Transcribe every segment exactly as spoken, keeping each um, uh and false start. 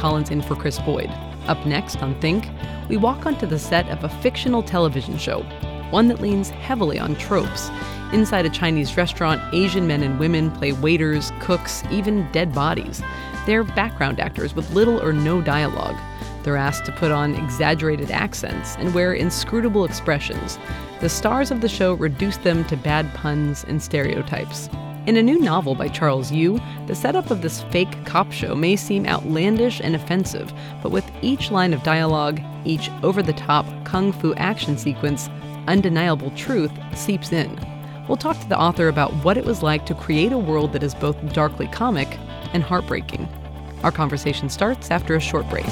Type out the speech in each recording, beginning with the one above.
Collins in for Chris Boyd. Up next on Think, we walk onto the set of a fictional television show, one that leans heavily on tropes. Inside a Chinese restaurant, Asian men and women play waiters, cooks, even dead bodies. They're background actors with little or no dialogue. They're asked to put on exaggerated accents and wear inscrutable expressions. The stars of the show reduce them to bad puns and stereotypes. In a new novel by Charles Yu, the setup of this fake cop show may seem outlandish and offensive, but with each line of dialogue, each over-the-top kung fu action sequence, undeniable truth seeps in. We'll talk to the author about what it was like to create a world that is both darkly comic and heartbreaking. Our conversation starts after a short break.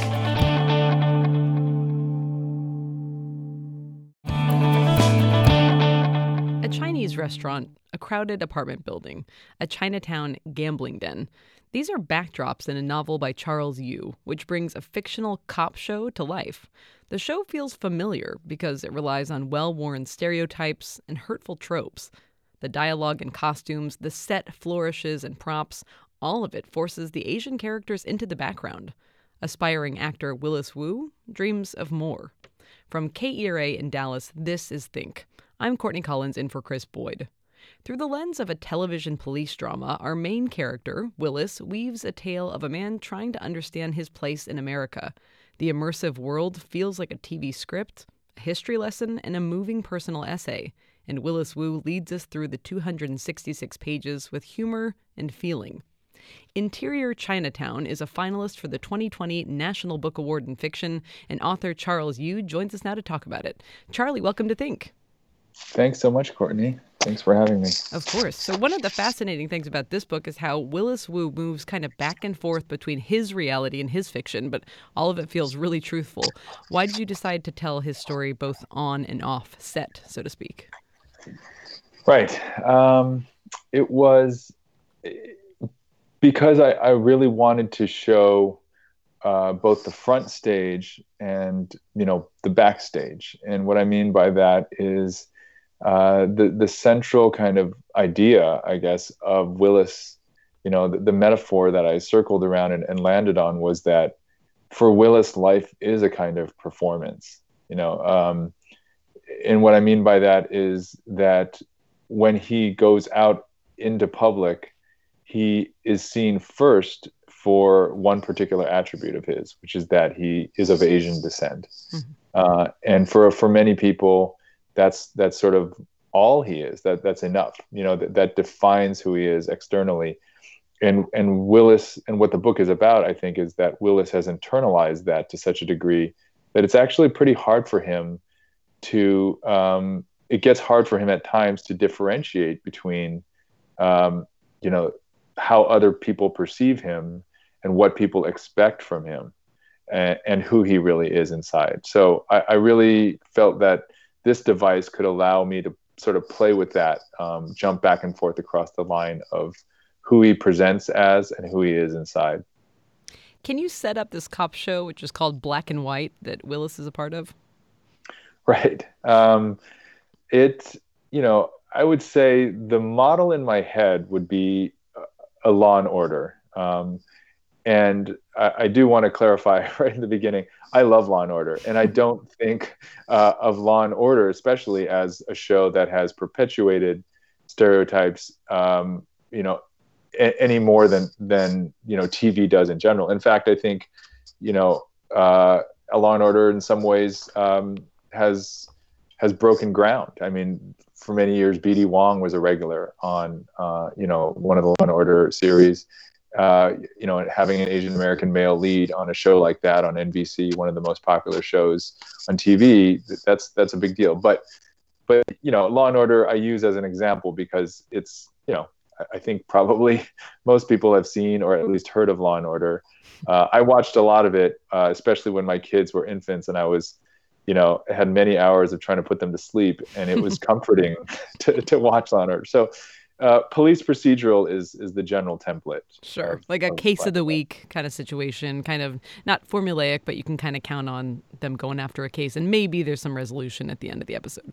A Chinese restaurant, a crowded apartment building, a Chinatown gambling den. These are backdrops in a novel by Charles Yu, which brings a fictional cop show to life. The show feels familiar because it relies on well-worn stereotypes and hurtful tropes. The dialogue and costumes, the set flourishes and props, all of it forces the Asian characters into the background. Aspiring actor Willis Wu dreams of more. From K E R A in Dallas, this is Think. I'm Courtney Collins in for Chris Boyd. Through the lens of a television police drama, our main character, Willis, weaves a tale of a man trying to understand his place in America. The immersive world feels like a T V script, a history lesson, and a moving personal essay. And Willis Wu leads us through the two hundred sixty-six pages with humor and feeling. Interior Chinatown is a finalist for the twenty twenty National Book Award in Fiction, and author Charles Yu joins us now to talk about it. Charlie, welcome to Think. Thanks so much, Courtney. Thanks for having me. Of course. So one of the fascinating things about this book is how Willis Wu moves kind of back and forth between his reality and his fiction, but all of it feels really truthful. Why did you decide to tell his story both on and off set, so to speak? Right. Um, it was because I, I really wanted to show uh, both the front stage and, you know, the backstage. And what I mean by that is uh, the, the central kind of idea, I guess, of Willis, you know, the, the metaphor that I circled around and, and landed on was that for Willis, life is a kind of performance, you know. Um, and what I mean by that is that when he goes out into public, he is seen first for one particular attribute of his, which is that he is of Asian descent. Mm-hmm. Uh, and for for many people, that's that's sort of all he is. That that's enough. You know, that, that defines who he is externally. And and Willis, and what the book is about, I think, is that Willis has internalized that to such a degree that it's actually pretty hard for him to, um, it gets hard for him at times to differentiate between, um, you know, how other people perceive him and what people expect from him and, and who he really is inside. So I, I really felt that this device could allow me to sort of play with that, um, jump back and forth across the line of who he presents as and who he is inside. Can you set up this cop show, which is called Black and White, that Willis is a part of? Right. Um, it, you know, I would say the model in my head would be a Law and Order. Um, and I, I do want to clarify right in the beginning, I love Law and Order. And I don't think uh, of Law and Order, especially as a show that has perpetuated stereotypes, um, you know, a- any more than, than, you know, T V does in general. In fact, I think, you know, uh, a Law and Order in some ways, um, has has broken ground. I mean, for many years, B D Wong was a regular on, uh, you know, one of the Law and Order series. Uh, you know, having an Asian American male lead on a show like that on N B C, one of the most popular shows on T V, that's that's a big deal. But, but you know, Law and Order I use as an example because it's, you know, I think probably most people have seen or at least heard of Law and Order. Uh, I watched a lot of it, uh, especially when my kids were infants and I was, you know, had many hours of trying to put them to sleep, and it was comforting to, to watch Law and Order. So uh, police procedural is is the general template. Sure. Of, like a of case of the week kind of situation, kind of not formulaic, but you can kind of count on them going after a case, and maybe there's some resolution at the end of the episode.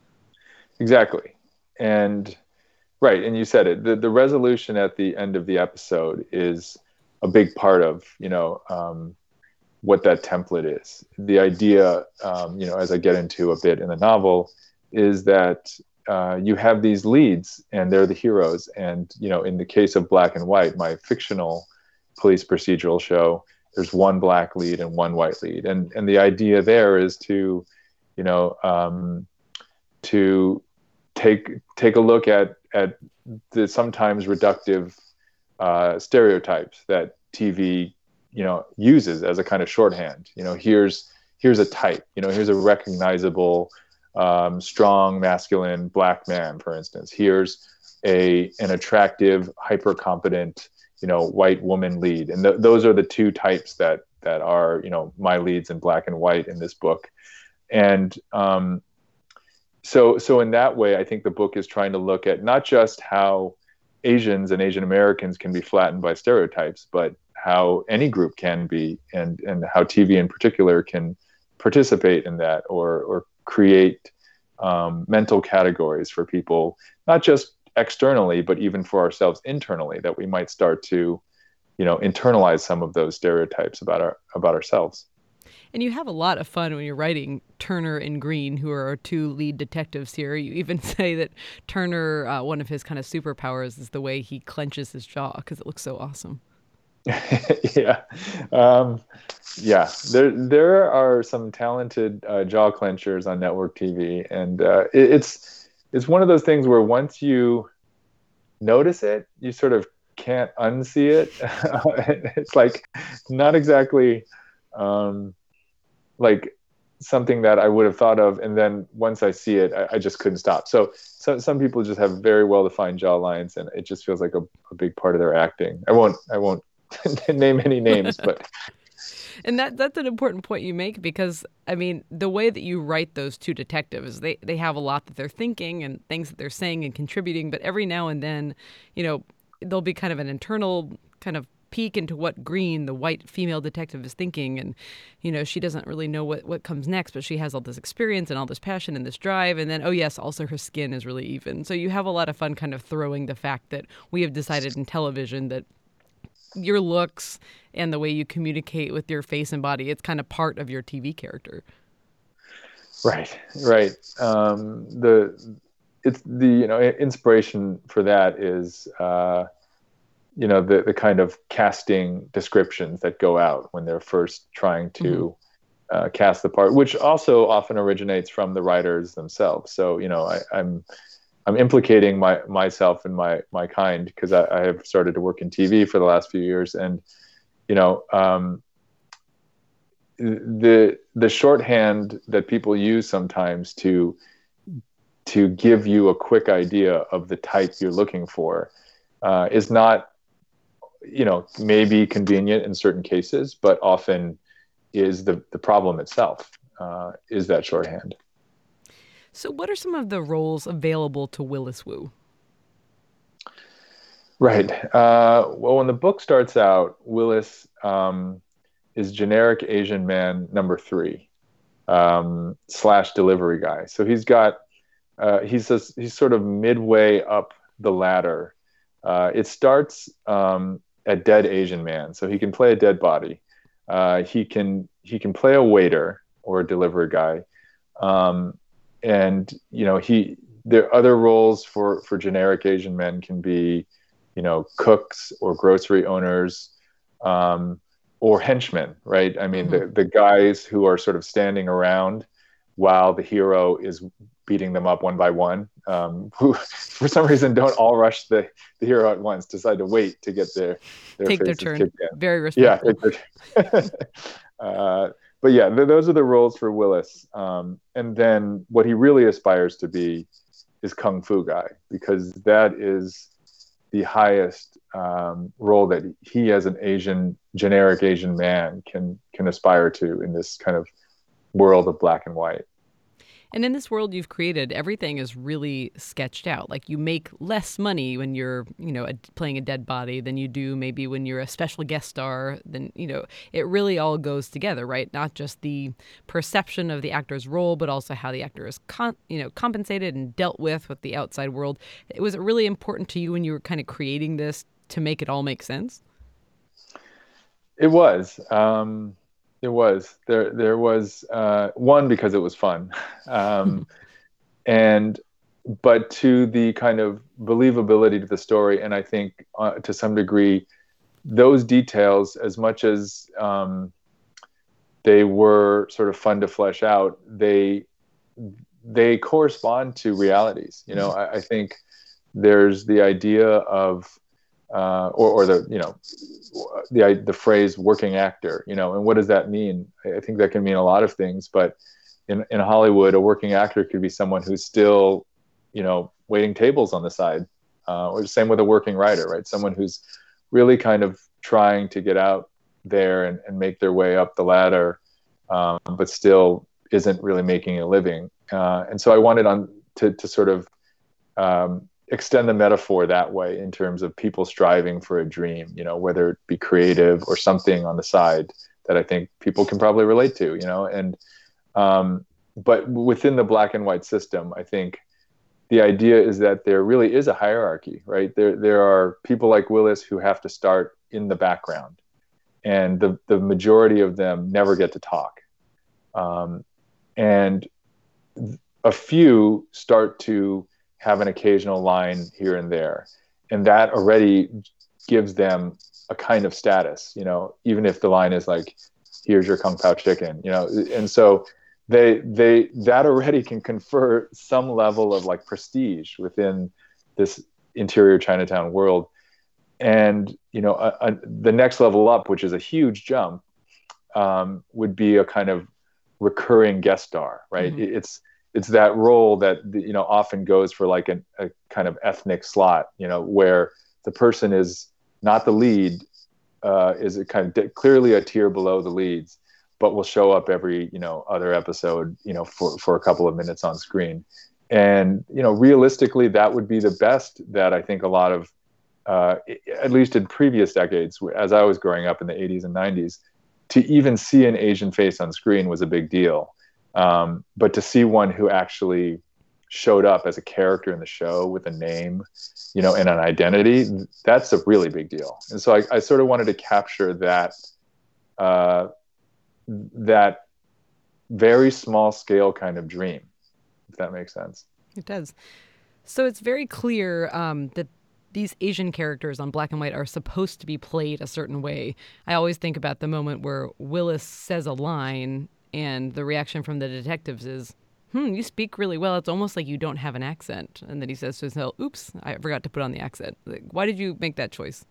Exactly. And right. And you said it, the, the resolution at the end of the episode is a big part of, you know, um, what that template is. The idea, um, you know, as I get into a bit in the novel, is that uh, you have these leads and they're the heroes. And, you know, in the case of Black and White, my fictional police procedural show, there's one black lead and one white lead. And, and the idea there is to, you know, um, to take, take a look at, at the sometimes reductive uh, stereotypes that T V, you know, uses as a kind of shorthand. You know, here's, here's a type, you know, here's a recognizable, um, strong, masculine black man, for instance. Here's a, an attractive, hyper competent, you know, white woman lead. And th- those are the two types that, that are, you know, my leads in Black and White in this book. And, um, so, so in that way, I think the book is trying to look at not just how Asians and Asian Americans can be flattened by stereotypes, but how any group can be, and, and how T V in particular can participate in that, or, or create um, mental categories for people, not just externally, but even for ourselves internally, that we might start to, you know, internalize some of those stereotypes about our, about ourselves. And you have a lot of fun when you're writing Turner and Green, who are our two lead detectives here. You even say that Turner, uh, one of his kind of superpowers is the way he clenches his jaw, because it looks so awesome. yeah. Um, yeah. There, there are some talented uh, jaw clenchers on network T V. And uh, it, it's, it's one of those things where once you notice it, you sort of can't unsee it. It's like not exactly, um, like something that I would have thought of. And then once I see it, I, I just couldn't stop. So, so some people just have very well-defined jaw lines, and it just feels like a, a big part of their acting. I won't, I won't name any names, but. And that that's an important point you make, because, I mean, the way that you write those two detectives, they, they have a lot that they're thinking and things that they're saying and contributing. But every now and then, you know, there'll be kind of an internal kind of peek into what Green, the white female detective, is thinking. And, you know, she doesn't really know what, what comes next, but she has all this experience and all this passion and this drive. And then, oh, yes, also her skin is really even. So you have a lot of fun kind of throwing the fact that we have decided in television that your looks and the way you communicate with your face and body, it's kind of part of your T V character. Right, right. Um, the it's the you know inspiration for that is uh, you know the the kind of casting descriptions that go out when they're first trying to mm-hmm. uh, cast the part, which also often originates from the writers themselves. So you know I, I'm. I'm implicating my myself and my my kind, because I, I have started to work in T V for the last few years, and you know um, the the shorthand that people use sometimes to to give you a quick idea of the type you're looking for uh, is not, you know, maybe convenient in certain cases, but often is the the problem itself uh, is that shorthand. So what are some of the roles available to Willis Wu? Right. Uh, well, when the book starts out, Willis um, is generic Asian man number three um, slash delivery guy. So he's got, uh, he's, a, he's sort of midway up the ladder. Uh, it starts um, at dead Asian man. So he can play a dead body. Uh, he can, he can play a waiter or a delivery guy. Um, And, you know, he, there are other roles for, for generic Asian men can be, you know, cooks or grocery owners, um, or henchmen, right? I mean, mm-hmm. the, the guys who are sort of standing around while the hero is beating them up one by one, um, who for some reason don't all rush the, the hero at once, decide to wait to get their, their take their turn. Kicked in. Very respectful. Yeah. uh, But yeah, th- those are the roles for Willis. Um, and then what he really aspires to be is Kung Fu guy, because that is the highest um, role that he, as an Asian, generic Asian man, can can aspire to in this kind of world of black and white. And in this world you've created, everything is really sketched out. Like, you make less money when you're, you know, a, playing a dead body than you do maybe when you're a special guest star. Then, you know, it really all goes together, right? Not just the perception of the actor's role, but also how the actor is, con- you know, compensated and dealt with with the outside world. Was it really important to you when you were kind of creating this to make it all make sense? It was. Um, It was there. There was uh, one because it was fun, um, and but to the kind of believability to the story, and I think uh, to some degree, those details, as much as um, they were sort of fun to flesh out, they they correspond to realities. You know, I, I think there's the idea of uh, or, or the you know the the phrase working actor, you know, and what does that mean? I think that can mean a lot of things, but in in Hollywood, a working actor could be someone who's still, you know, waiting tables on the side, uh, or the same with a working writer, right? Someone who's really kind of trying to get out there and, and make their way up the ladder, um, but still isn't really making a living. Uh, and so I wanted on to to sort of um, extend the metaphor that way in terms of people striving for a dream, you know, whether it be creative or something on the side that I think people can probably relate to, you know, and, um, but within the black and white system, I think the idea is that there really is a hierarchy, right? There, there are people like Willis who have to start in the background, and the, the majority of them never get to talk. Um, and a few start to have an occasional line here and there. And that already gives them a kind of status, you know, even if the line is like, here's your Kung Pao chicken, you know? And so they, they, that already can confer some level of like prestige within this interior Chinatown world. And, you know, a, a, the next level up, which is a huge jump, um, would be a kind of recurring guest star, right? Mm-hmm. It's, it's that role that, you know, often goes for like an, a kind of ethnic slot, you know, where the person is not the lead, uh, is a kind of de- clearly a tier below the leads, but will show up every, you know, other episode, you know, for, for a couple of minutes on screen. And, you know, realistically, that would be the best that I think a lot of, uh, at least in previous decades, as I was growing up in the eighties and nineties, to even see an Asian face on screen was a big deal. Um, but to see one who actually showed up as a character in the show with a name, you know, and an identity, that's a really big deal. And so I, I sort of wanted to capture that, uh, that very small scale kind of dream, if that makes sense. It does. So it's very clear um, that these Asian characters on black and white are supposed to be played a certain way. I always think about the moment where Willis says a line and the reaction from the detectives is, hmm, you speak really well. It's almost like you don't have an accent. And then he says to himself, oops, I forgot to put on the accent. Like, why did you make that choice?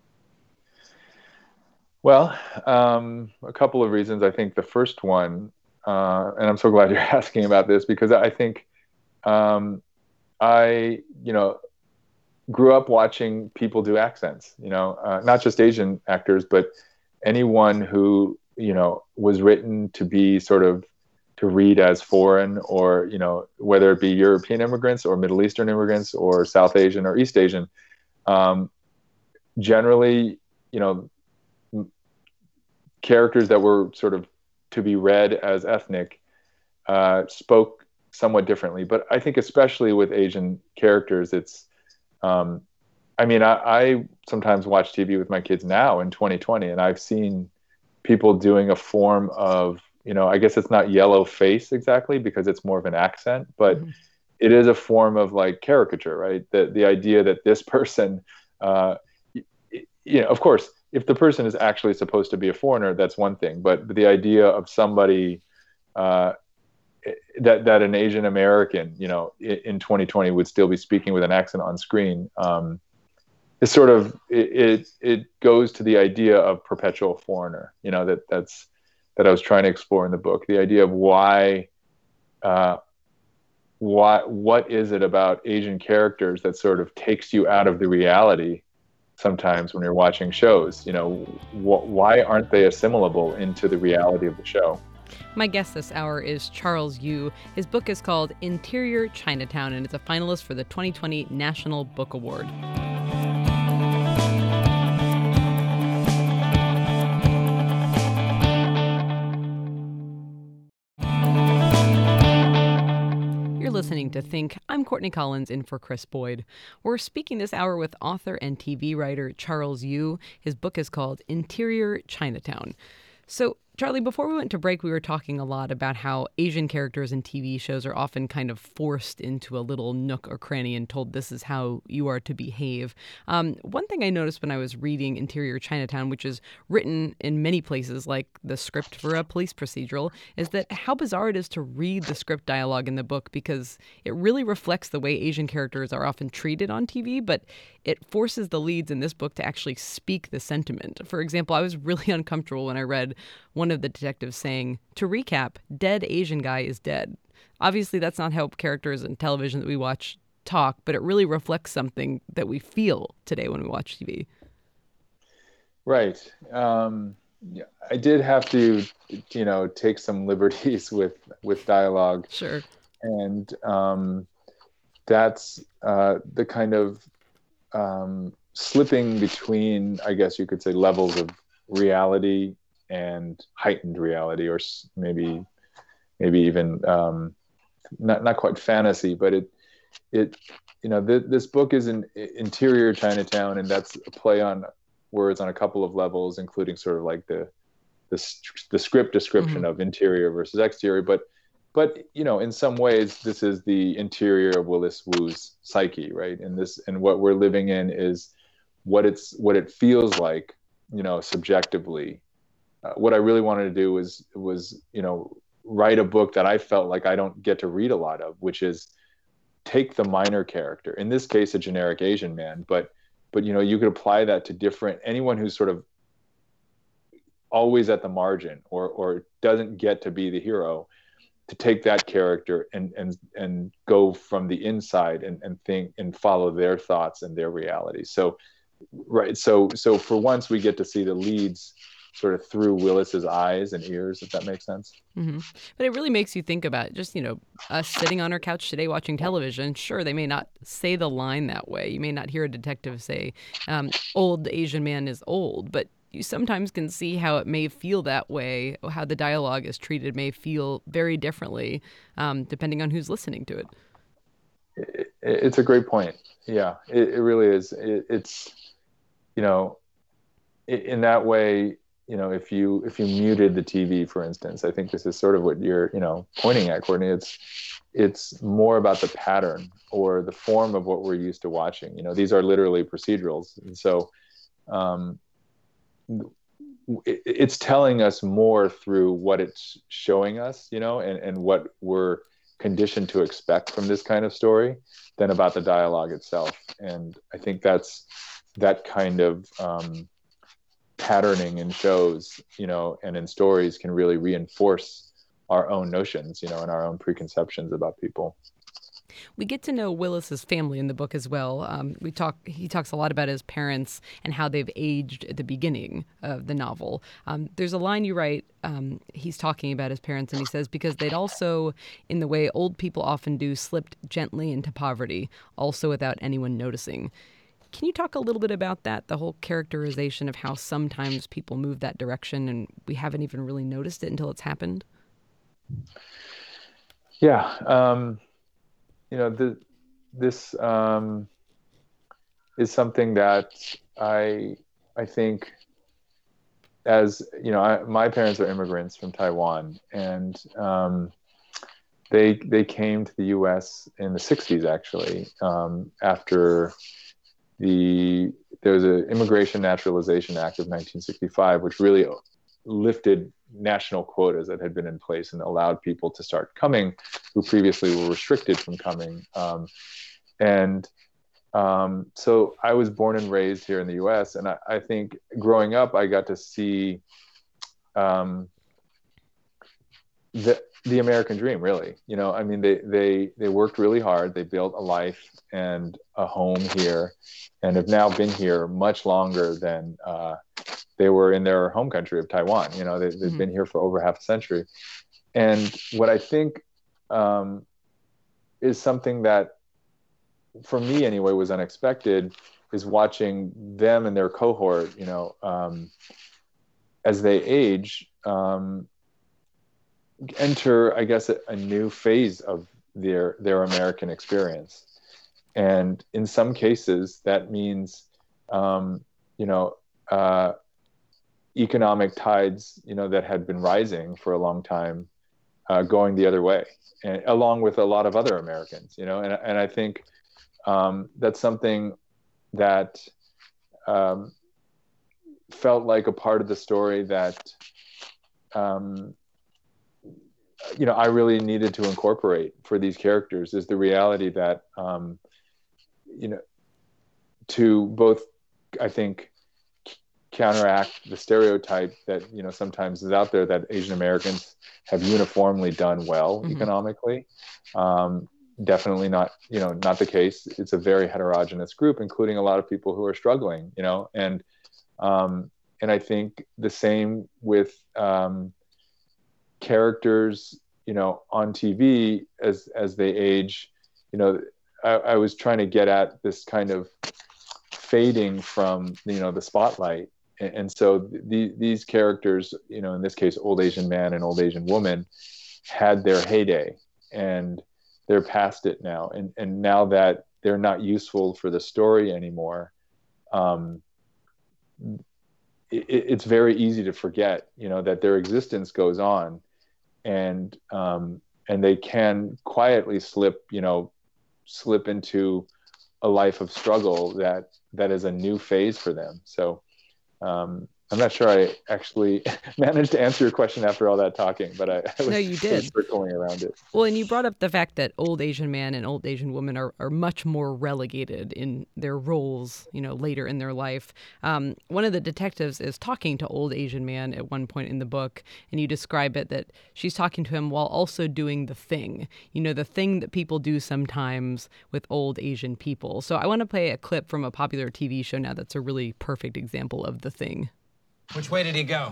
Well, um, a couple of reasons. I think the first one, uh, and I'm so glad you're asking about this, because I think um, I, you know, grew up watching people do accents, you know, uh, not just Asian actors, but anyone who, you know, was written to be sort of to read as foreign, or, you know, whether it be European immigrants or Middle Eastern immigrants or South Asian or East Asian, um, generally, you know, m- characters that were sort of to be read as ethnic uh, spoke somewhat differently. But I think especially with Asian characters, it's, um, I mean, I, I sometimes watch T V with my kids now in twenty twenty, and I've seen people doing a form of, you know, I guess it's not yellow face exactly because it's more of an accent, but mm-hmm. it is a form of like caricature, right? The, the idea that this person, uh, you know, of course, if the person is actually supposed to be a foreigner, that's one thing, but the idea of somebody, uh, that, that an Asian American, you know, in twenty twenty would still be speaking with an accent on screen, um, is sort of, it, it, it goes to the idea of perpetual foreigner, you know, that that's, that I was trying to explore in the book, the idea of why, uh, why, what is it about Asian characters that sort of takes you out of the reality sometimes when you're watching shows, you know, wh- why aren't they assimilable into the reality of the show? My guest this hour is Charles Yu. His book is called Interior Chinatown, and it's a finalist for the twenty twenty National Book Award. You're listening to Think. I'm Courtney Collins in for Chris Boyd. We're speaking this hour with author and T V writer Charles Yu. His book is called Interior Chinatown. So Charlie, before we went to break, we were talking a lot about how Asian characters in T V shows are often kind of forced into a little nook or cranny and told this is how you are to behave. Um, one thing I noticed when I was reading Interior Chinatown, which is written in many places like the script for a police procedural, is that how bizarre it is to read the script dialogue in the book because it really reflects the way Asian characters are often treated on T V, but it forces the leads in this book to actually speak the sentiment. For example, I was really uncomfortable when I read one of the detectives saying, to recap, dead Asian guy is dead. Obviously, that's not how characters in television that we watch talk, but it really reflects something that we feel today when we watch T V. Right. Um, yeah, I did have to, you know, take some liberties with with dialogue. Sure. And um, that's uh, the kind of um, slipping between, I guess you could say, levels of reality and heightened reality, or maybe maybe even um, not not quite fantasy, but it it you know th- this book is an Interior Chinatown, and that's a play on words on a couple of levels, including sort of like the the, the script description mm-hmm. of interior versus exterior, but but you know in some ways this is the interior of Willis Wu's psyche, right? And this and what we're living in is what it's what it feels like, you know, subjectively. Uh, what I really wanted to do was was you know write a book that I felt like I don't get to read a lot of, which is take the minor character, in this case a generic Asian man, but but you know you could apply that to different anyone who's sort of always at the margin or or doesn't get to be the hero, to take that character and and and go from the inside and and think and follow their thoughts and their reality. So right so so for once we get to see the leads sort of through Willis's eyes and ears, if that makes sense. Mm-hmm. But it really makes you think about just, you know, us sitting on our couch today watching television. Sure, they may not say the line that way. You may not hear a detective say, um, old Asian man is old, but you sometimes can see how it may feel that way, or how the dialogue is treated may feel very differently, um, depending on who's listening to it. it it's a great point. Yeah, it, it really is. It, it's, you know, in that way, you know, if you if you muted the T V, for instance, I think this is sort of what you're, you know, pointing at, Courtney. It's it's more about the pattern or the form of what we're used to watching. You know, these are literally procedurals, and so um, it, it's telling us more through what it's showing us, you know, and and what we're conditioned to expect from this kind of story than about the dialogue itself. And I think that's that kind of um, patterning in shows, you know, and in stories can really reinforce our own notions, you know, and our own preconceptions about people. We get to know Willis's family in the book as well. Um, we talk. He talks a lot about his parents and how they've aged at the beginning of the novel. Um, there's a line you write. Um, he's talking about his parents, and he says, because they'd also, in the way old people often do, slipped gently into poverty, also without anyone noticing. Can you talk a little bit about that, the whole characterization of how sometimes people move that direction and we haven't even really noticed it until it's happened? Yeah. Um, you know, the, this um, is something that I, I think as, you know, I, my parents are immigrants from Taiwan, and um, they, they came to the U S in the sixties, actually, um, after The there was an Immigration Naturalization Act of nineteen sixty-five, which really lifted national quotas that had been in place and allowed people to start coming who previously were restricted from coming. Um, and um, so I was born and raised here in the U S, and I, I think growing up, I got to see um, the the American dream, really. You know, I mean, they they they worked really hard. They built a life and a home here, and have now been here much longer than uh, they were in their home country of Taiwan. You know, they, they've mm-hmm. been here for over half a century. And what I think um, is something that, for me anyway, was unexpected, is watching them and their cohort, you know, um, as they age, um, enter, I guess, a, a new phase of their their American experience. And in some cases, that means, um, you know, uh, economic tides, you know, that had been rising for a long time, uh, going the other way, and along with a lot of other Americans, you know, and and I think um, that's something that um, felt like a part of the story that um, you know I really needed to incorporate for these characters, is the reality that um, you know to both, I think, counteract the stereotype that you know sometimes is out there that Asian Americans have uniformly done well mm-hmm. economically. Um, definitely not, you know, not the case. It's a very heterogeneous group, including a lot of people who are struggling, you know, and um, and I think the same with um, characters, you know, on T V as as they age. You know, I, I was trying to get at this kind of fading from, you know, the spotlight. And, and so the, these characters, you know, in this case, old Asian man and old Asian woman, had their heyday, and they're past it now. And, and now that they're not useful for the story anymore, um, it, it's very easy to forget, you know, that their existence goes on, and, um, and they can quietly slip, you know, slip into a life of struggle that, that is a new phase for them. So, um, I'm not sure I actually managed to answer your question after all that talking, but I, I was, no, you did. was circling around it. Well, and you brought up the fact that old Asian man and old Asian woman are, are much more relegated in their roles, you know, later in their life. Um, one of the detectives is talking to old Asian man at one point in the book, and you describe it that she's talking to him while also doing the thing, you know, the thing that people do sometimes with old Asian people. So I want to play a clip from a popular T V show now that's a really perfect example of the thing. Which way did he go?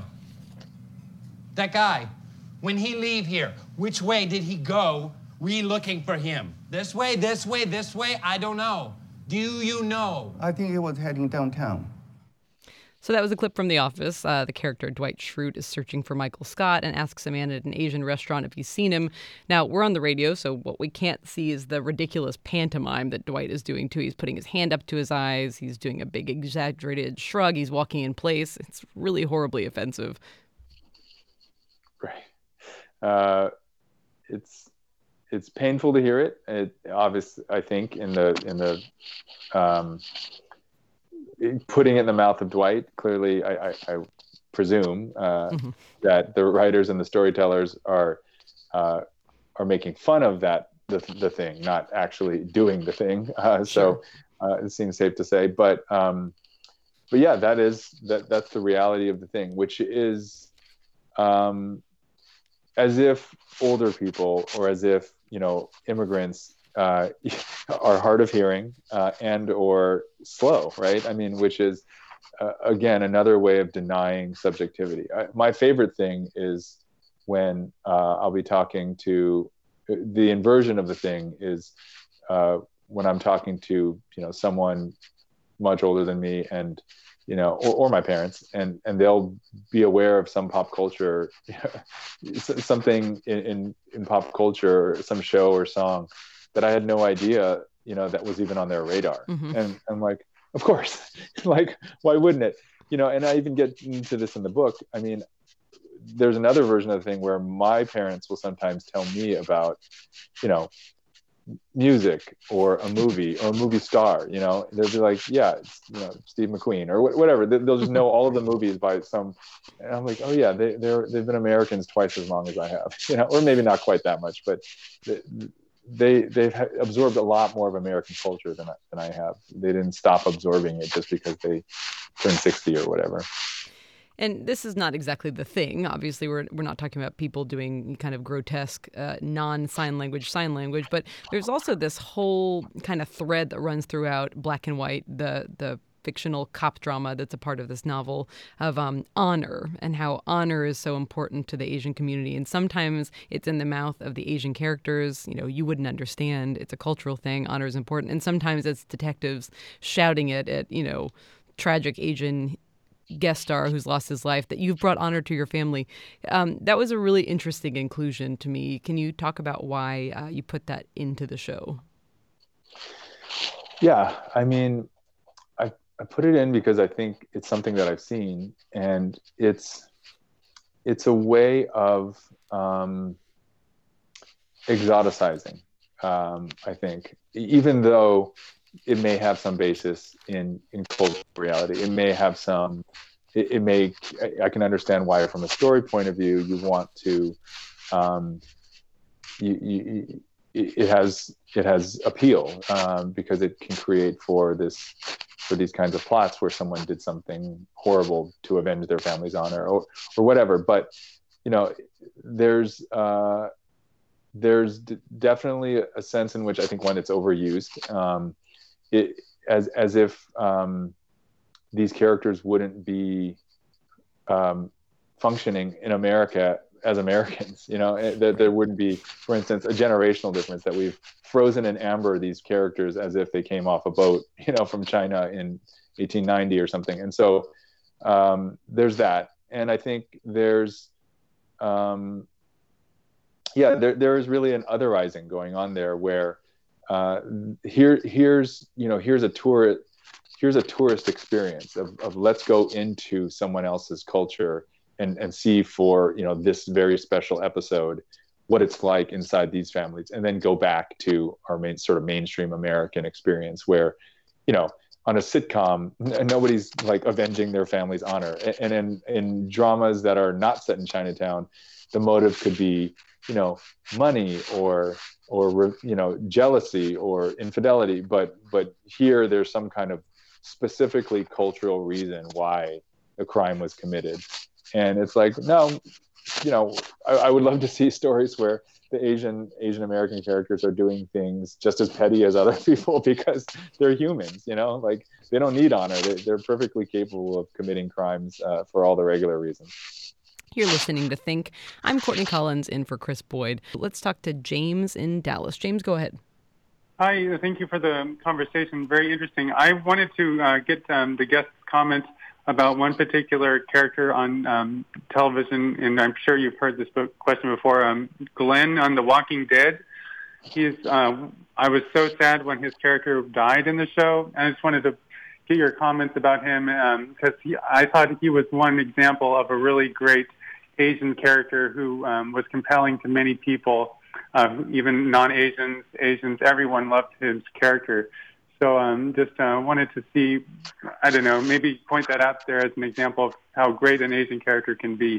That guy, when he leave here, which way did he go? We looking for him. This way, this way, this way? I don't know. Do you know? I think he was heading downtown. So that was a clip from The Office. Uh, the character Dwight Schrute is searching for Michael Scott and asks a man at an Asian restaurant if he's seen him. Now, we're on the radio, so what we can't see is the ridiculous pantomime that Dwight is doing, too. He's putting his hand up to his eyes. He's doing a big exaggerated shrug. He's walking in place. It's really horribly offensive. Right. Uh, it's it's painful to hear it. It obvious, I think, in the in the um, putting it in the mouth of Dwight. Clearly, I, I, I presume uh, mm-hmm. that the writers and the storytellers are uh, are making fun of that the the thing, not actually doing the thing. Uh, so uh, it seems safe to say. But um, but yeah, that is that that's the reality of the thing, which is um, as if older people, or as if, you know, immigrants uh, are hard of hearing uh, and or slow, right? I mean, which is, uh, again, another way of denying subjectivity. I, my favorite thing is when uh, I'll be talking to, the inversion of the thing is uh, when I'm talking to, you know, someone much older than me, and, you know, or, or my parents, and, and they'll be aware of some pop culture, something in, in, in pop culture, or some show or song that I had no idea, you know, that was even on their radar. Mm-hmm. And I'm like, of course, like, why wouldn't it? You know, and I even get into this in the book. I mean, there's another version of the thing where my parents will sometimes tell me about, you know, music or a movie or a movie star, you know, they'll be like, yeah, it's, you know, Steve McQueen or wh- whatever. They'll just know all of the movies by some, and I'm like, oh yeah, they, they're, they've been Americans twice as long as I have, you know, or maybe not quite that much, but they, they they've absorbed a lot more of American culture than I, than I have. They didn't stop absorbing it just because they turned sixty or whatever. And this is not exactly the thing. Obviously, we're we're not talking about people doing kind of grotesque uh, non-sign language sign language, but there's also this whole kind of thread that runs throughout Black and White, the the fictional cop drama that's a part of this novel, of um, honor, and how honor is so important to the Asian community. And sometimes it's in the mouth of the Asian characters. You know, you wouldn't understand. It's a cultural thing. Honor is important. And sometimes it's detectives shouting it at, you know, tragic Asian guest star who's lost his life, that you've brought honor to your family. Um, that was a really interesting inclusion to me. Can you talk about why uh, you put that into the show? Yeah, I mean, I I put it in because I think it's something that I've seen, and it's it's a way of um, exoticizing. Um, I think, even though it may have some basis in in cultural reality, it may have some. It, it may. I can understand why, from a story point of view, you want to. Um, you, you, it has it has appeal um, because it can create for this for these kinds of plots where someone did something horrible to avenge their family's honor or or whatever. But you know, there's uh, there's d- definitely a sense in which I think when it's overused, um, it as as if um, these characters wouldn't be um, functioning in America as Americans. You know, that there wouldn't be, for instance, a generational difference, that we've frozen in amber these characters as if they came off a boat, you know, from China in eighteen ninety or something. And so um, there's that. And I think there's, um, yeah, there there is really an otherizing going on there, where uh, here here's you know here's a tour here's a tourist experience of, of let's go into someone else's culture and and see for you know this very special episode what it's like inside these families, and then go back to our main sort of mainstream American experience where, you know, on a sitcom, n- nobody's like avenging their family's honor. And, and in, in dramas that are not set in Chinatown, the motive could be, you know, money or, or, you know, jealousy or infidelity. But, but here there's some kind of specifically cultural reason why a crime was committed. And it's like, no, you know, I, I would love to see stories where the Asian Asian American characters are doing things just as petty as other people because they're humans, you know, like they don't need honor. They, they're perfectly capable of committing crimes uh, for all the regular reasons. You're listening to Think. I'm Courtney Collins in for Chris Boyd. Let's talk to James in Dallas. James, go ahead. Hi, thank you for the conversation. Very interesting. I wanted to uh, get um, the guest's comments about one particular character on um, television, and I'm sure you've heard this book question before, um, Glenn on The Walking Dead. He's. Uh, I was so sad when his character died in the show, and I just wanted to get your comments about him, because um, I thought he was one example of a really great Asian character who um, was compelling to many people, uh, even non-Asians, Asians, everyone loved his character. So um, just uh, wanted to see, I don't know, maybe point that out there as an example of how great an Asian character can be.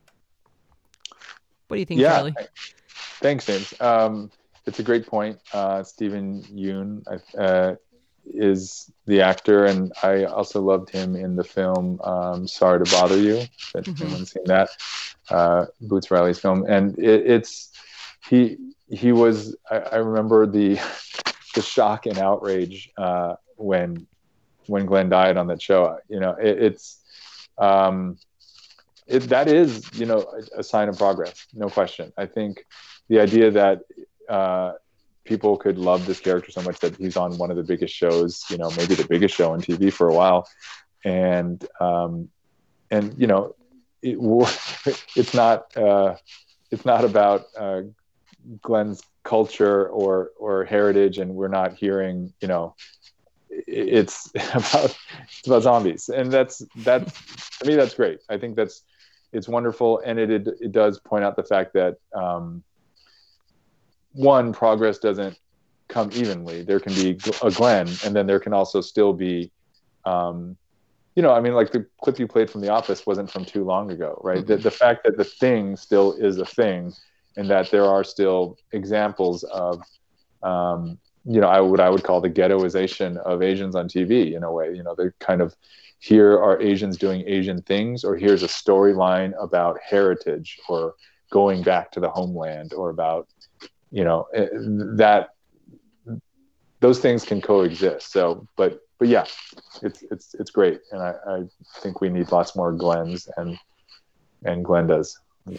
What do you think, yeah, Charlie? Thanks, James. Um, it's a great point. Uh, Stephen Yeun uh, is the actor, and I also loved him in the film um, Sorry to Bother You. If Mm-hmm. anyone's seen that, uh, Boots Riley's film. And it, it's, he, he was, I, I remember the... the shock and outrage uh, when when Glenn died on that show. You know, it, it's um, it, that is you know a, a sign of progress, no question. I think the idea that uh, people could love this character so much that he's on one of the biggest shows, you know, maybe the biggest show on T V for a while, and um, and you know, it, it's not uh, it's not about uh, Glenn's culture or or heritage, and we're not hearing, you know, it's about it's about zombies, and that's that's to me that's great. I think that's it's wonderful, and it it, it does point out the fact that um, one, progress doesn't come evenly. There can be a Glenn, and then there can also still be, um, you know, I mean, like the clip you played from The Office wasn't from too long ago, right? Mm-hmm. The, the fact that the thing still is a thing, and that there are still examples of, um, you know, I, what I would call the ghettoization of Asians on T V in a way. You know, they're kind of, here are Asians doing Asian things, or here's a storyline about heritage or going back to the homeland, or about, you know, that those things can coexist. So, but but yeah, it's it's it's great, and I, I think we need lots more Glens, and and Glendas.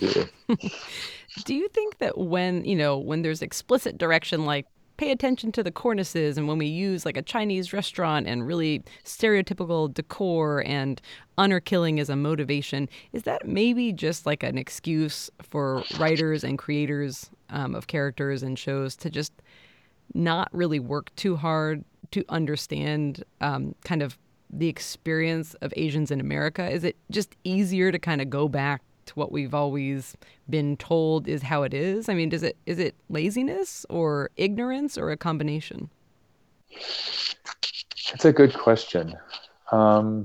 Do you think that when, you know, when there's explicit direction like pay attention to the cornices, and when we use like a Chinese restaurant and really stereotypical decor and honor killing as a motivation, is that maybe just like an excuse for writers and creators um, of characters and shows to just not really work too hard to understand um, kind of the experience of Asians in America? Is it just easier to kind of go back to what we've always been told is how it is? I mean, does it is it laziness or ignorance or a combination? It's a good question. Um,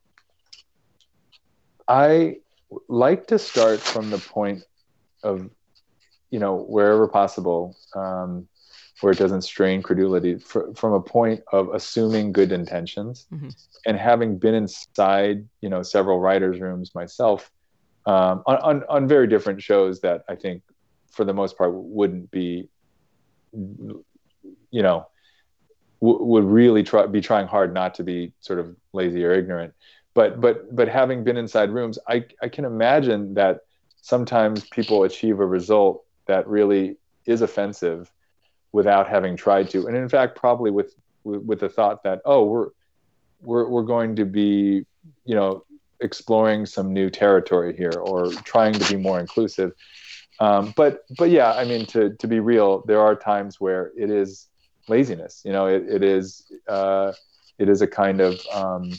I like to start from the point of, you know, wherever possible, um, where it doesn't strain credulity, fr- from a point of assuming good intentions. Mm-hmm. And having been inside, you know, several writers' rooms myself, um, on, on, on very different shows that I think, for the most part, wouldn't be, you know, w- would really try be trying hard not to be sort of lazy or ignorant. But but but having been inside rooms, I I can imagine that sometimes people achieve a result that really is offensive without having tried to, and in fact, probably with with, with the thought that, oh, we're we're we're going to be, you know, exploring some new territory here, or trying to be more inclusive. Um, but but yeah, I mean, to to be real, there are times where it is laziness. You know, it it is uh, it is a kind of um,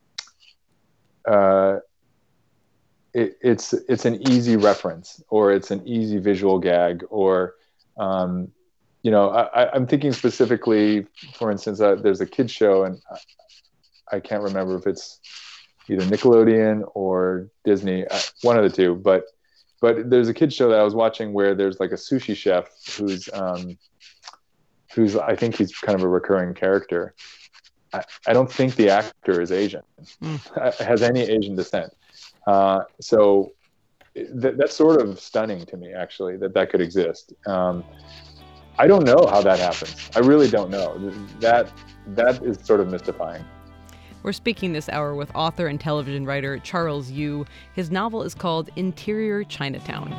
uh, it, it's it's an easy reference, or it's an easy visual gag, or um, you know, I, I'm thinking specifically, for instance, uh, there's a kids show, and I can't remember if it's either Nickelodeon or Disney, uh, one of the two. But but there's a kids show that I was watching where there's like a sushi chef who's um, who's I think he's kind of a recurring character. I, I don't think the actor is Asian, mm. has any Asian descent. Uh, so th- that's sort of stunning to me, actually, that that could exist. Um, I don't know how that happens. I really don't know. That that is sort of mystifying. We're speaking this hour with author and television writer Charles Yu. His novel is called Interior Chinatown.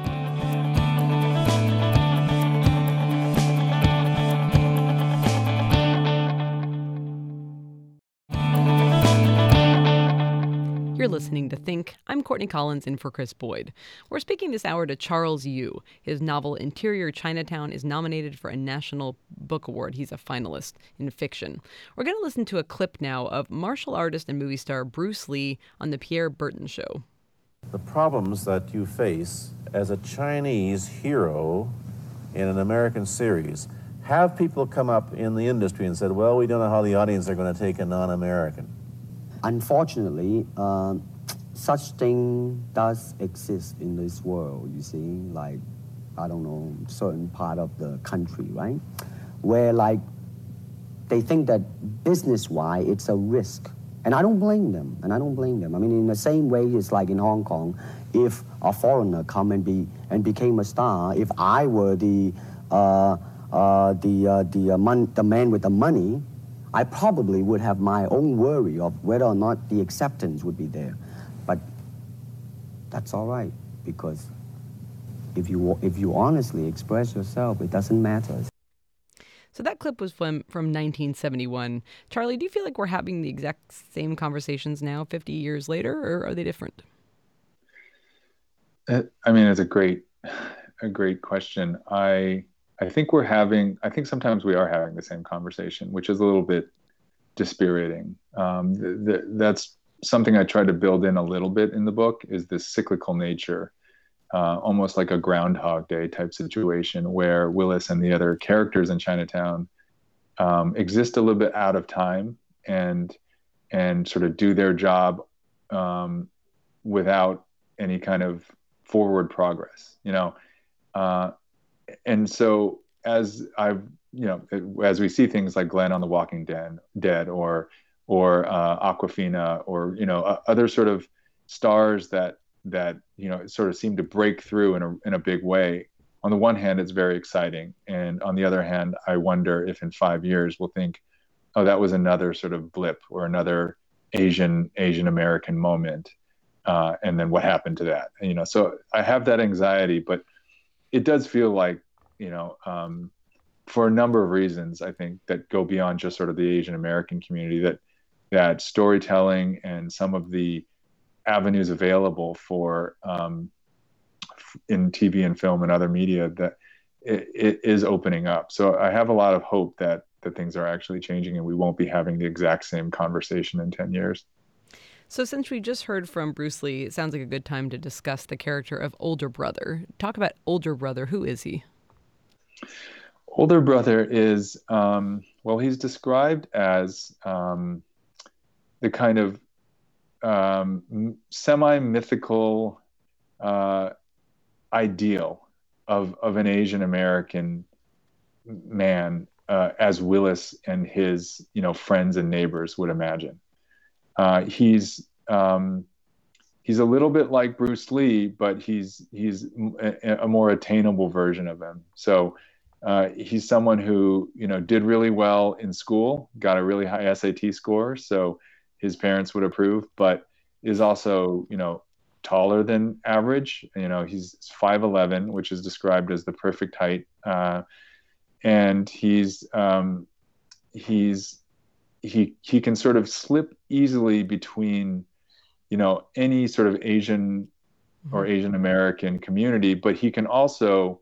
You're listening to Think. I'm Courtney Collins in for Chris Boyd. We're speaking this hour to Charles Yu. His novel Interior Chinatown is nominated for a National Book Award. He's a finalist in fiction. We're going to listen to a clip now of martial artist and movie star Bruce Lee on The Pierre Berton Show. The problems that you face as a Chinese hero in an American series. Have people come up in the industry and said, well, we don't know how the audience are going to take a non-American? Unfortunately, uh, such thing does exist in this world, you see, like, I don't know, certain part of the country, right? Where, like, they think that business-wise, it's a risk. And I don't blame them, and I don't blame them. I mean, in the same way, it's like in Hong Kong, if a foreigner come and be and became a star, if I were the, uh, uh, the, uh, the, uh, mon- the man with the money, I probably would have my own worry of whether or not the acceptance would be there. But that's all right, because if you if you honestly express yourself, it doesn't matter. So that clip was from, from nineteen seventy-one. Charlie, do you feel like we're having the exact same conversations now, fifty years later, or are they different? I mean, it's a great, a great question. I... I think we're having, I think sometimes we are having the same conversation, which is a little bit dispiriting. Um, th- th- that's something I try to build in a little bit in the book, is this cyclical nature, uh, almost like a Groundhog Day type situation where Willis and the other characters in Chinatown um, exist a little bit out of time and, and sort of do their job um, without any kind of forward progress, you know? Uh, And so as I've, you know, as we see things like Glenn on The Walking Dead, Dead or, or uh, Awkwafina, or, you know, uh, other sort of stars that, that, you know, sort of seem to break through in a, in a big way. On the one hand, it's very exciting. And on the other hand, I wonder if in five years we'll think, oh, that was another sort of blip or another Asian, Asian American moment. Uh, and then what happened to that? And, you know, so I have that anxiety, but it does feel like, you know, um, for a number of reasons, I think, that go beyond just sort of the Asian American community, that that storytelling and some of the avenues available for um, in T V and film and other media, that it, it is opening up. So I have a lot of hope that that things are actually changing and we won't be having the exact same conversation in ten years. So since we just heard from Bruce Lee, it sounds like a good time to discuss the character of Older Brother. Talk about Older Brother. Who is he? Older Brother is, um, well, he's described as um, the kind of um, semi-mythical uh, ideal of, of an Asian American man, uh, as Willis and his, you know, friends and neighbors would imagine. Uh, he's um, he's a little bit like Bruce Lee, but he's he's a, a more attainable version of him. So uh, he's someone who, you know, did really well in school, got a really high S A T score, so his parents would approve. But is also, you know, taller than average. You know, he's five eleven, which is described as the perfect height, uh, and he's um, he's he he can sort of slip easily between, you know, any sort of Asian or Asian American community, but he can also,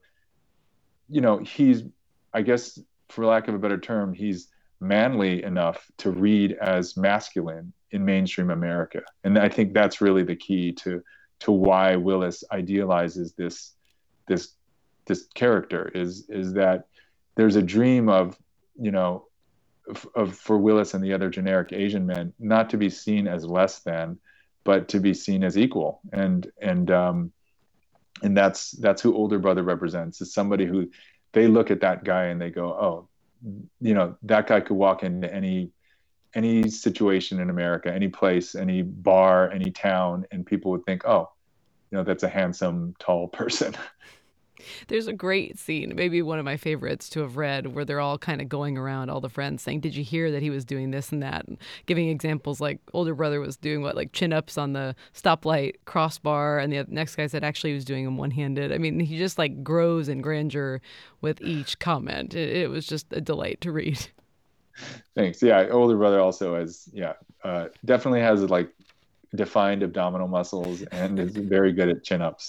you know, he's, I guess, for lack of a better term, he's manly enough to read as masculine in mainstream America. And I think that's really the key to to why Willis idealizes this this this character is is that there's a dream of, you know, of, of for Willis and the other generic Asian men not to be seen as less than, but to be seen as equal. And and um, and that's that's who Older Brother represents, is somebody who they look at that guy and they go, oh, you know, that guy could walk into any any situation in America, any place, any bar, any town, and people would think, oh, you know, that's a handsome, tall person. There's a great scene, maybe one of my favorites to have read, where they're all kind of going around, all the friends saying, did you hear that he was doing this and that? And giving examples like Older Brother was doing what, like chin-ups on the stoplight crossbar, and the next guy said actually he was doing them one-handed. I mean, he just like grows in grandeur with each comment. It, it was just a delight to read. Thanks. Yeah, Older Brother also has, yeah, uh, definitely has like defined abdominal muscles and is very good at chin-ups.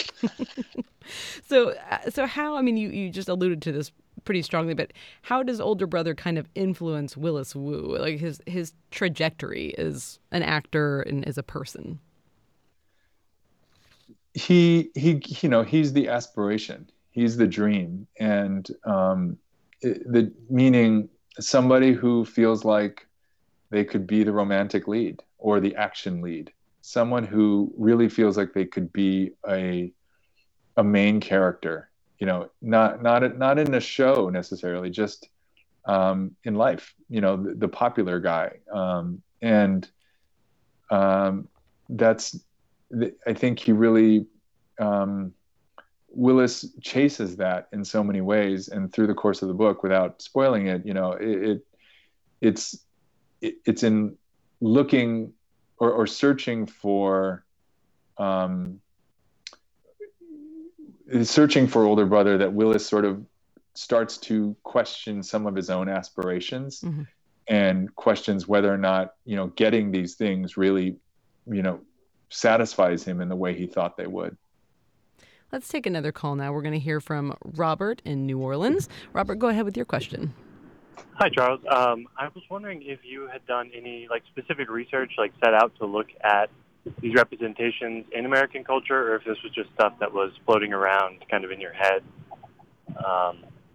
So, so how, I mean, you, you just alluded to this pretty strongly, but how does Older Brother kind of influence Willis Wu, like his, his trajectory as an actor and as a person? He, he, you know, he's the aspiration, he's the dream. And um, it, the meaning somebody who feels like they could be the romantic lead or the action lead, someone who really feels like they could be a a main character, you know, not not not in a show necessarily, just um, in life, you know, the, the popular guy, um, and um, that's I think he really um, Willis chases that in so many ways, and through the course of the book, without spoiling it, you know, it, it it's it, it's in looking or, or searching for um, searching for Older Brother that Willis sort of starts to question some of his own aspirations, mm-hmm. and questions whether or not, you know, getting these things really, you know, satisfies him in the way he thought they would. Let's take another call now. We're going to hear from Robert in New Orleans. Robert, go ahead with your question. Hi, Charles. Um, I was wondering if you had done any like specific research, like set out to look at these representations in American culture, or if this was just stuff that was floating around kind of in your head um,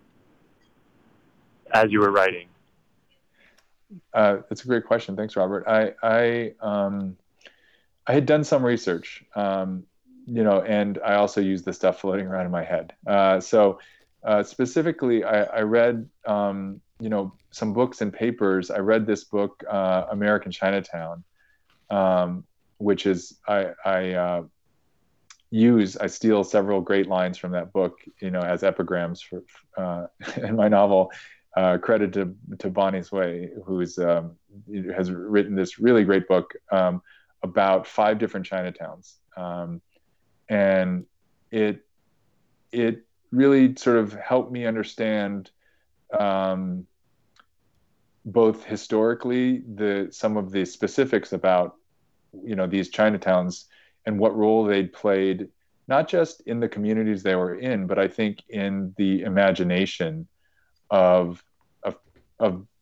as you were writing. Uh, that's a great question. Thanks, Robert. I I, um, I had done some research, um, you know, and I also used the stuff floating around in my head. Uh, so uh, specifically, I, I read, um, you know, some books and papers. I read this book, uh, American Chinatown, um, which is I, I uh, use, I steal several great lines from that book, you know, as epigrams for uh, in my novel. Uh, credit to to Bonnie Sway, who's um, has written this really great book um, about five different Chinatowns, um, and it it really sort of helped me understand um, both historically the some of the specifics about, you know, these Chinatowns and what role they'd played, not just in the communities they were in, but I think in the imagination of of of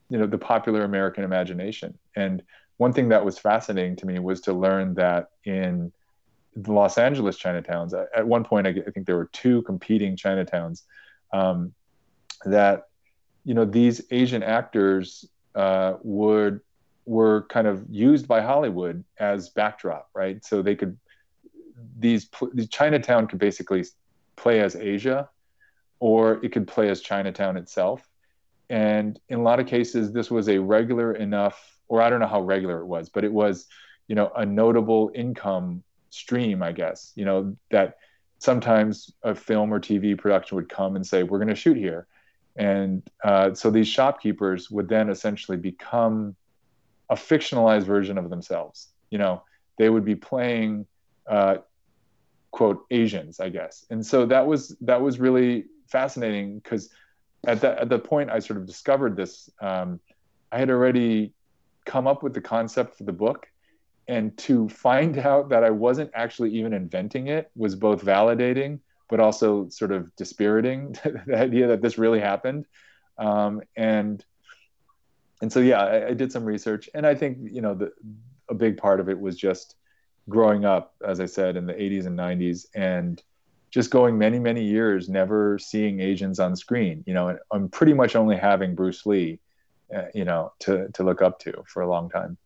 you know, the popular American imagination. And one thing that was fascinating to me was to learn that in the Los Angeles Chinatowns, at one point, I think there were two competing Chinatowns, um, that, you know, these Asian actors uh, would were kind of used by Hollywood as backdrop, right? So they could, these, these Chinatown could basically play as Asia, or it could play as Chinatown itself. And in a lot of cases, this was a regular enough, or I don't know how regular it was, but it was, you know, a notable income stream, I guess, you know, that sometimes a film or T V production would come and say, we're going to shoot here. And uh, so these shopkeepers would then essentially become a fictionalized version of themselves. You know, they would be playing, uh, quote, Asians, I guess. And so that was, that was really fascinating, because at that, at the point I sort of discovered this, um, I had already come up with the concept for the book. And to find out that I wasn't actually even inventing it was both validating, but also sort of dispiriting, the idea that this really happened. Um, and And so, yeah, I, I did some research, and I think, you know, the, a big part of it was just growing up, as I said, in the eighties and nineties, and just going many, many years never seeing Asians on screen. You know, and I'm pretty much only having Bruce Lee, uh, you know, to to look up to for a long time.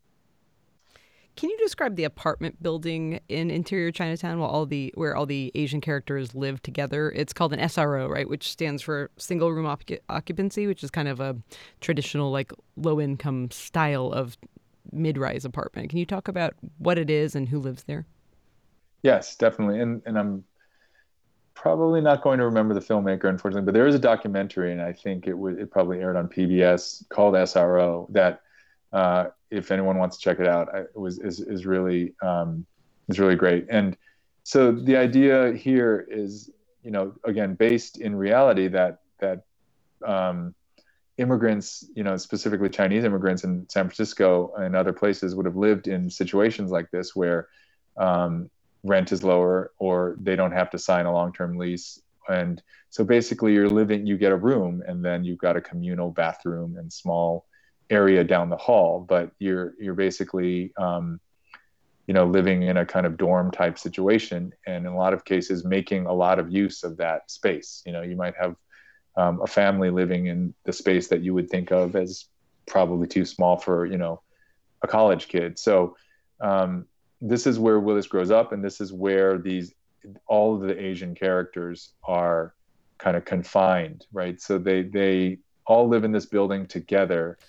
Can you describe the apartment building in interior Chinatown while all the where all the Asian characters live together? It's called an S R O, right, which stands for single room op- occupancy, which is kind of a traditional, like, low income style of mid-rise apartment. Can you talk about what it is and who lives there? Yes, definitely. And and I'm probably not going to remember the filmmaker, unfortunately, but there is a documentary, and I think it would it probably aired on P B S, called S R O, that uh, if anyone wants to check it out, it was is is really um, is really great. And so the idea here is, you know, again, based in reality, that that um, immigrants, you know, specifically Chinese immigrants in San Francisco and other places, would have lived in situations like this where um, rent is lower, or they don't have to sign a long-term lease. And so basically you're living, you get a room, and then you've got a communal bathroom and small area down the hall, but you're, you're basically, um, you know, living in a kind of dorm type situation. And in a lot of cases, making a lot of use of that space. You know, you might have um, a family living in the space that you would think of as probably too small for, you know, a college kid. So um, this is where Willis grows up, and this is where these, all of the Asian characters are kind of confined, right? So they, they all live in this building together.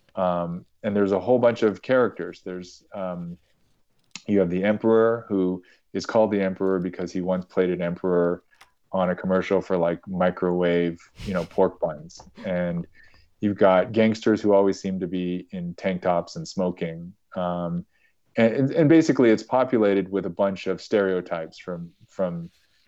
Um, and there's a whole bunch of characters. There's, um, you have the emperor, who is called the emperor because he once played an emperor on a commercial for like microwave, you know, pork buns. And you've got gangsters who always seem to be in tank tops and smoking. Um, and, and basically it's populated with a bunch of stereotypes from, from,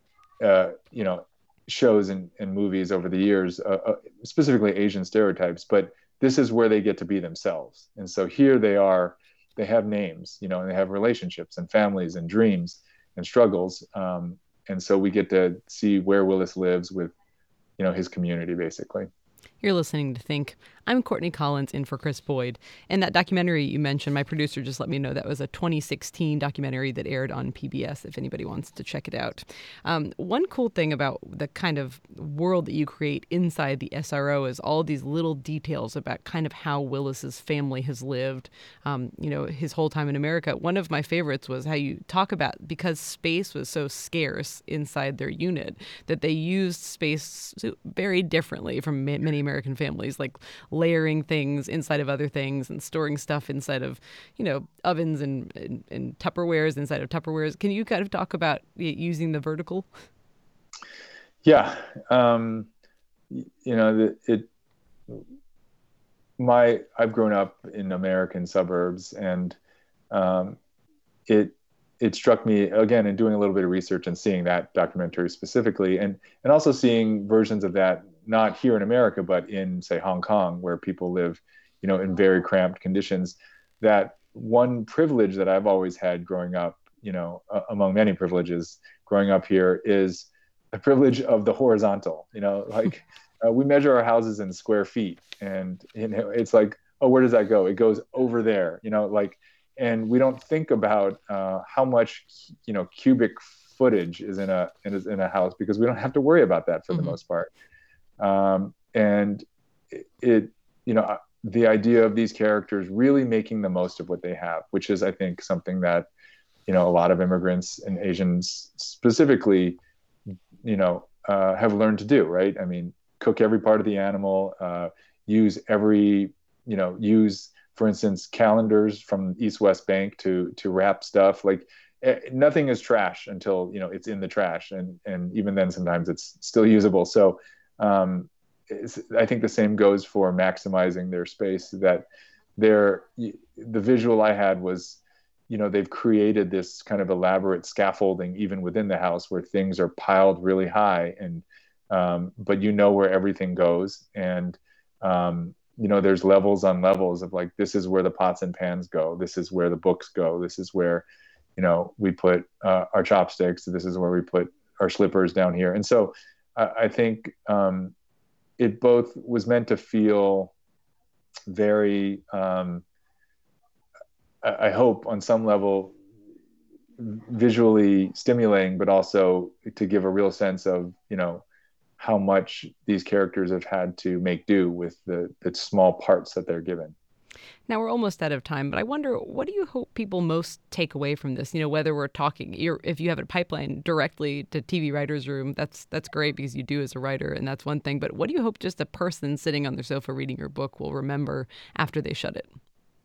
uh, you know, shows and, and movies over the years, uh, uh, specifically Asian stereotypes, but this is where they get to be themselves. And so here they are, they have names, you know, and they have relationships and families and dreams and struggles. Um, and so we get to see where Willis lives with, you know, his community, basically. You're listening to Think. I'm Courtney Collins, in for Chris Boyd. And that documentary you mentioned, my producer just let me know that was a twenty sixteen documentary that aired on P B S, if anybody wants to check it out. Um, one cool thing about the kind of world that you create inside the S R O is all these little details about kind of how Willis's family has lived, um, you know, his whole time in America. One of my favorites was how you talk about, because space was so scarce inside their unit, that they used space very differently from many American families, like layering things inside of other things and storing stuff inside of, you know, ovens and, and, and Tupperwares inside of Tupperwares. Can you kind of talk about using the vertical? Yeah. Um, you know, it, my, I've grown up in American suburbs, and um, it, it struck me again in doing a little bit of research and seeing that documentary specifically, and, and also seeing versions of that, not here in America, but in, say, Hong Kong, where people live, you know, in very cramped conditions. That one privilege that I've always had growing up, you know, uh, among many privileges growing up here, is the privilege of the horizontal, you know, like uh, we measure our houses in square feet, and you know, it's like, oh, where does that go? It goes over there, you know, like, and we don't think about uh, how much, you know, cubic footage is in a in a, in a house, because we don't have to worry about that for mm-hmm. the most part. Um, and it, it, you know, the idea of these characters really making the most of what they have, which is, I think, something that, you know, a lot of immigrants and Asians specifically, you know, uh, have learned to do, right? I mean, cook every part of the animal, uh, use every, you know, use, for instance, calendars from East-West Bank to to wrap stuff. Like, eh, nothing is trash until, you know, it's in the trash. And, and even then, sometimes it's still usable. So um, it's, I think the same goes for maximizing their space, that they're, the visual I had was, you know, they've created this kind of elaborate scaffolding even within the house where things are piled really high, and um, but you know where everything goes, and um, you know, there's levels on levels of like, this is where the pots and pans go, this is where the books go, this is where, you know, we put uh, our chopsticks, this is where we put our slippers down here. And so I, I think um, it both was meant to feel very um, I hope on some level visually stimulating, but also to give a real sense of, you know, how much these characters have had to make do with the, the small parts that they're given. Now, we're almost out of time, but I wonder, what do you hope people most take away from this? You know, whether we're talking, you're, if you have a pipeline directly to T V writer's room, that's that's great, because you do as a writer, and that's one thing. But what do you hope just a person sitting on their sofa reading your book will remember after they shut it?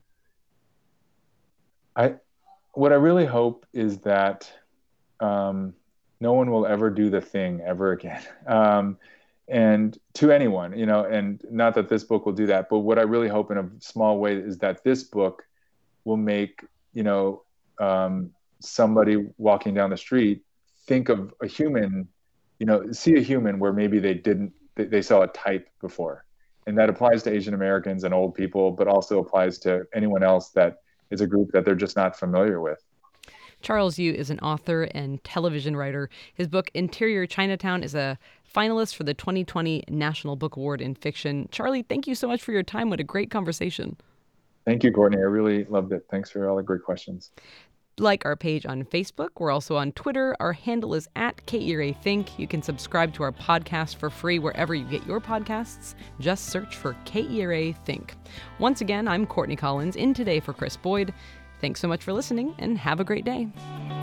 I, what I really hope is that um, no one will ever do the thing ever again. Um, and to anyone, you know, and not that this book will do that, but what I really hope in a small way is that this book will make, you know, um, somebody walking down the street think of a human, you know, see a human where maybe they didn't, they, they saw a type before. And that applies to Asian Americans and old people, but also applies to anyone else that is a group that they're just not familiar with. Charles Yu is an author and television writer. His book, Interior Chinatown, is a finalist for the twenty twenty National Book Award in Fiction. Charlie, thank you so much for your time. What a great conversation. Thank you, Courtney. I really loved it. Thanks for all the great questions. Like our page on Facebook. We're also on Twitter. Our handle is at K E R A Think. You can subscribe to our podcast for free wherever you get your podcasts. Just search for K E R A Think. Once again, I'm Courtney Collins, in today for Chris Boyd. Thanks so much for listening, and have a great day.